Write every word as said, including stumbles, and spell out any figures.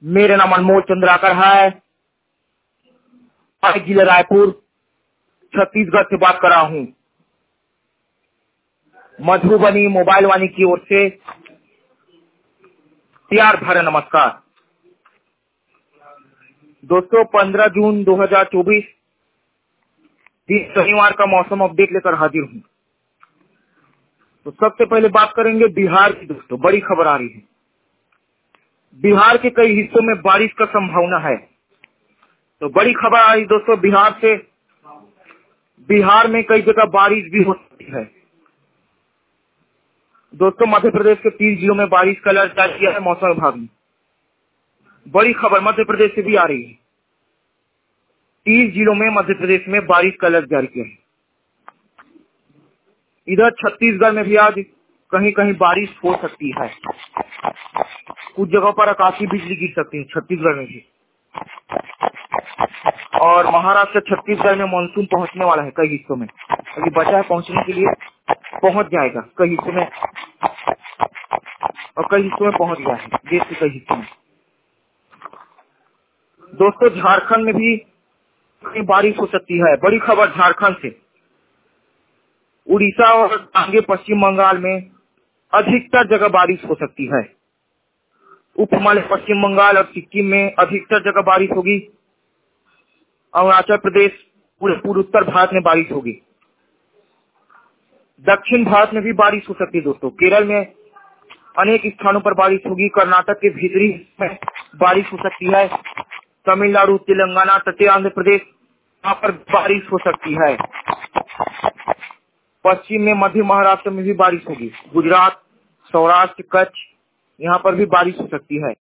मेरा नाम अनमोल चंद्राकर है। मैं जिला रायपुर छत्तीसगढ़ से बात कर रहा हूँ। मधुबनी मोबाइल वाणी की ओर से प्यार भरा नमस्कार। दोस्तों, पंद्रह जून दो हज़ार चौबीस दिन शनिवार का मौसम अपडेट लेकर हाजिर हूँ। तो सबसे पहले बात करेंगे बिहार की। दोस्तों, बड़ी खबर आ रही है। बिहार के कई हिस्सों में बारिश का संभावना है। तो बड़ी खबर आ रही दोस्तों बिहार से। बिहार में कई जगह बारिश भी हो सकती है। दोस्तों, मध्य प्रदेश के तीन जिलों में बारिश का अलर्ट जारी किया है मौसम विभाग ने। बड़ी खबर मध्य प्रदेश से भी आ रही है। तीन जिलों में मध्य प्रदेश में बारिश का अलर्ट जारी किया है। इधर छत्तीसगढ़ में भी आज कहीं कहीं बारिश हो सकती है। कुछ जगहों पर आकाशीय बिजली गिर सकती है छत्तीसगढ़ में भी। और महाराष्ट्र छत्तीसगढ़ में मानसून पहुंचने वाला है कई हिस्सों में। अभी बचा है पहुंचने के लिए, पहुंच जाएगा कई हिस्सों में और कई हिस्सों में पहुंच गया है देश के कई हिस्सों में। दोस्तों, झारखंड में भी कहीं बारिश हो सकती है। बड़ी खबर झारखंड से। उड़ीसा और आगे पश्चिम बंगाल में अधिकतर जगह बारिश हो सकती है। उप हिमालय पश्चिम बंगाल और सिक्किम में अधिकतर जगह बारिश होगी। अरुणाचल प्रदेश, पूरे पूर्व उत्तर भारत में बारिश होगी। दक्षिण भारत में भी बारिश हो सकती है। दोस्तों, केरल में अनेक स्थानों पर बारिश होगी। कर्नाटक के भीतरी में बारिश हो सकती है। तमिलनाडु, तेलंगाना, तटीय आंध्र प्रदेश, यहाँ पर बारिश हो सकती है। पश्चिम में मध्य महाराष्ट्र में भी बारिश होगी। गुजरात, सौराष्ट्र, कच्छ, यहाँ पर भी बारिश हो सकती है।